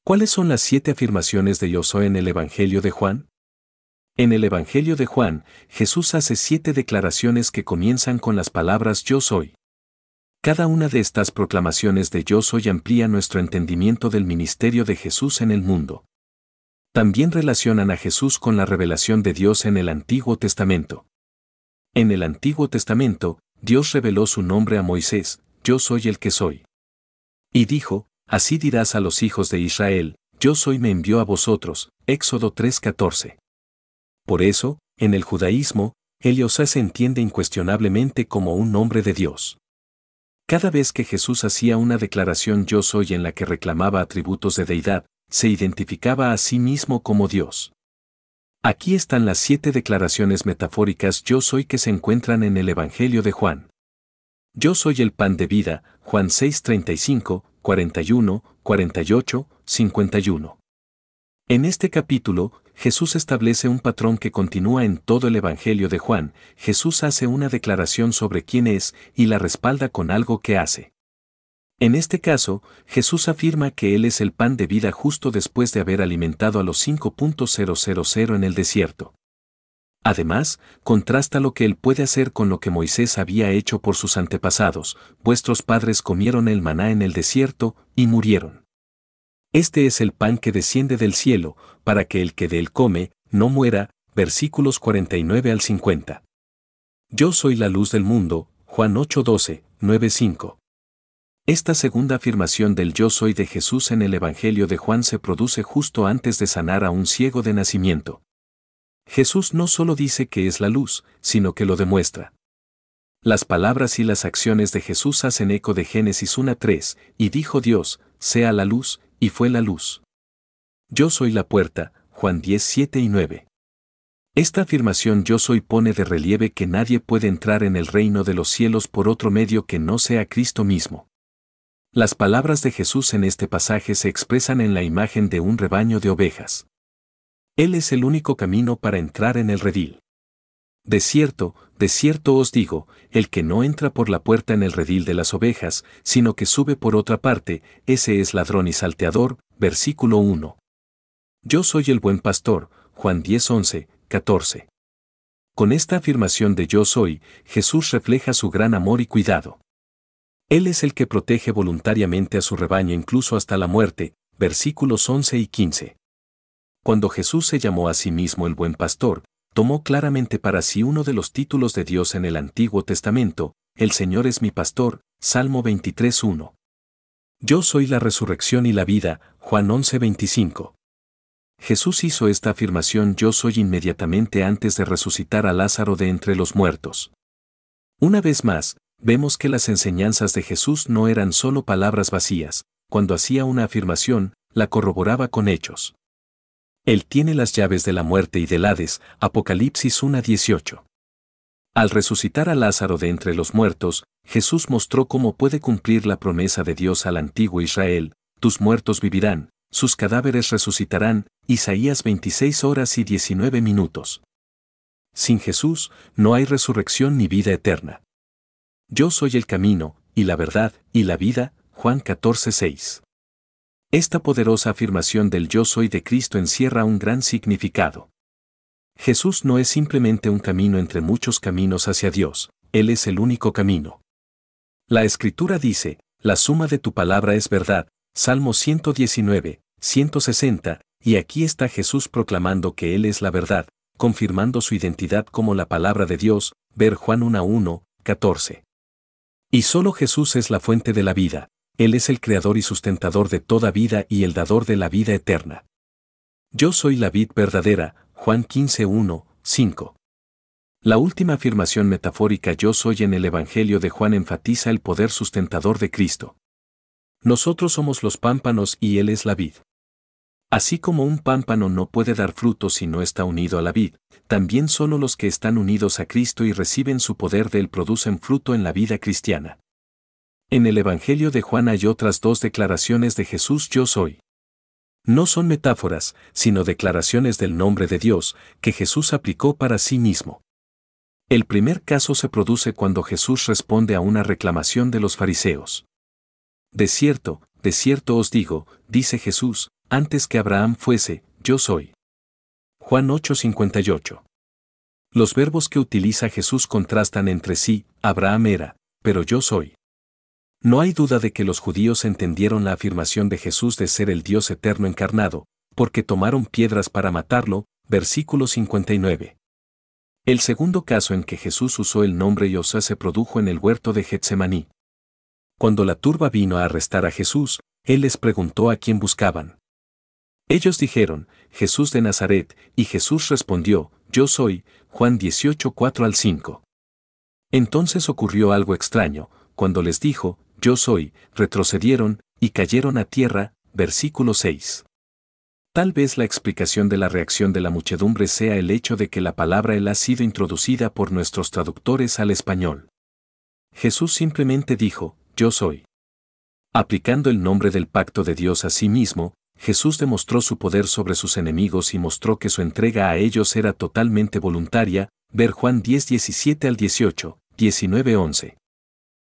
¿Cuáles son las 7 afirmaciones de yo soy en el Evangelio de Juan? En el Evangelio de Juan, Jesús hace 7 declaraciones que comienzan con las palabras yo soy. Cada una de estas proclamaciones de yo soy amplía nuestro entendimiento del ministerio de Jesús en el mundo. También relacionan a Jesús con la revelación de Dios en el Antiguo Testamento. En el Antiguo Testamento, Dios reveló su nombre a Moisés, yo soy el que soy. Y dijo, así dirás a los hijos de Israel, yo soy me envió a vosotros, Éxodo 3:14. Por eso, en el judaísmo, Eliosá se entiende incuestionablemente como un nombre de Dios. Cada vez que Jesús hacía una declaración yo soy en la que reclamaba atributos de deidad, se identificaba a sí mismo como Dios. Aquí están las 7 declaraciones metafóricas yo soy que se encuentran en el Evangelio de Juan. Yo soy el pan de vida, Juan 6:35, 41, 48, 51. En este capítulo, Jesús establece un patrón que continúa en todo el Evangelio de Juan. Jesús hace una declaración sobre quién es y la respalda con algo que hace. En este caso, Jesús afirma que Él es el pan de vida justo después de haber alimentado a los 5.000 en el desierto. Además, contrasta lo que Él puede hacer con lo que Moisés había hecho por sus antepasados. Vuestros padres comieron el maná en el desierto y murieron. Este es el pan que desciende del cielo, para que el que de él come, no muera. Versículos 49 al 50. Yo soy la luz del mundo, Juan 8:12, 9:5. Esta segunda afirmación del yo soy de Jesús en el Evangelio de Juan se produce justo antes de sanar a un ciego de nacimiento. Jesús no solo dice que es la luz, sino que lo demuestra. Las palabras y las acciones de Jesús hacen eco de Génesis 1:3, y dijo Dios, sea la luz, y fue la luz. Yo soy la puerta, Juan 10:7 y 9. Esta afirmación yo soy pone de relieve que nadie puede entrar en el reino de los cielos por otro medio que no sea Cristo mismo. Las palabras de Jesús en este pasaje se expresan en la imagen de un rebaño de ovejas. Él es el único camino para entrar en el redil. De cierto os digo, el que no entra por la puerta en el redil de las ovejas, sino que sube por otra parte, ese es ladrón y salteador. Versículo 1. Yo soy el buen pastor, Juan 10:11, 14. Con esta afirmación de yo soy, Jesús refleja su gran amor y cuidado. Él es el que protege voluntariamente a su rebaño incluso hasta la muerte. Versículos 11 y 15. Cuando Jesús se llamó a sí mismo el buen pastor, tomó claramente para sí uno de los títulos de Dios en el Antiguo Testamento, el Señor es mi pastor, Salmo 23:1. Yo soy la resurrección y la vida, Juan 11:25. Jesús hizo esta afirmación yo soy inmediatamente antes de resucitar a Lázaro de entre los muertos. Una vez más, vemos que las enseñanzas de Jesús no eran solo palabras vacías, cuando hacía una afirmación, la corroboraba con hechos. Él tiene las llaves de la muerte y del Hades, Apocalipsis 1:18. Al resucitar a Lázaro de entre los muertos, Jesús mostró cómo puede cumplir la promesa de Dios al antiguo Israel, tus muertos vivirán, sus cadáveres resucitarán, Isaías 26:19. Sin Jesús, no hay resurrección ni vida eterna. Yo soy el camino, y la verdad, y la vida, Juan 14:6. Esta poderosa afirmación del yo soy de Cristo encierra un gran significado. Jesús no es simplemente un camino entre muchos caminos hacia Dios, Él es el único camino. La Escritura dice, la suma de tu palabra es verdad, Salmo 119, 160, y aquí está Jesús proclamando que Él es la verdad, confirmando su identidad como la palabra de Dios, ver Juan 1:1, 14. Y solo Jesús es la fuente de la vida. Él es el creador y sustentador de toda vida y el dador de la vida eterna. Yo soy la vid verdadera, Juan 15:1, 5. La última afirmación metafórica yo soy en el Evangelio de Juan enfatiza el poder sustentador de Cristo. Nosotros somos los pámpanos y Él es la vid. Así como un pámpano no puede dar fruto si no está unido a la vid, también solo los que están unidos a Cristo y reciben su poder de Él producen fruto en la vida cristiana. En el Evangelio de Juan hay otras 2 declaraciones de Jesús yo soy. No son metáforas, sino declaraciones del nombre de Dios, que Jesús aplicó para sí mismo. El primer caso se produce cuando Jesús responde a una reclamación de los fariseos. De cierto os digo, dice Jesús, antes que Abraham fuese, yo soy. Juan 8:58. Los verbos que utiliza Jesús contrastan entre sí, Abraham era, pero yo soy. No hay duda de que los judíos entendieron la afirmación de Jesús de ser el Dios eterno encarnado, porque tomaron piedras para matarlo, versículo 59. El segundo caso en que Jesús usó el nombre Yahshua se produjo en el huerto de Getsemaní. Cuando la turba vino a arrestar a Jesús, él les preguntó a quién buscaban. Ellos dijeron, Jesús de Nazaret, y Jesús respondió, yo soy, Juan 18:4-5. Entonces ocurrió algo extraño, cuando les dijo, yo soy, retrocedieron, y cayeron a tierra, versículo 6. Tal vez la explicación de la reacción de la muchedumbre sea el hecho de que la palabra Él ha sido introducida por nuestros traductores al español. Jesús simplemente dijo, yo soy. Aplicando el nombre del pacto de Dios a sí mismo, Jesús demostró su poder sobre sus enemigos y mostró que su entrega a ellos era totalmente voluntaria, ver Juan 10:17-18, 19:11.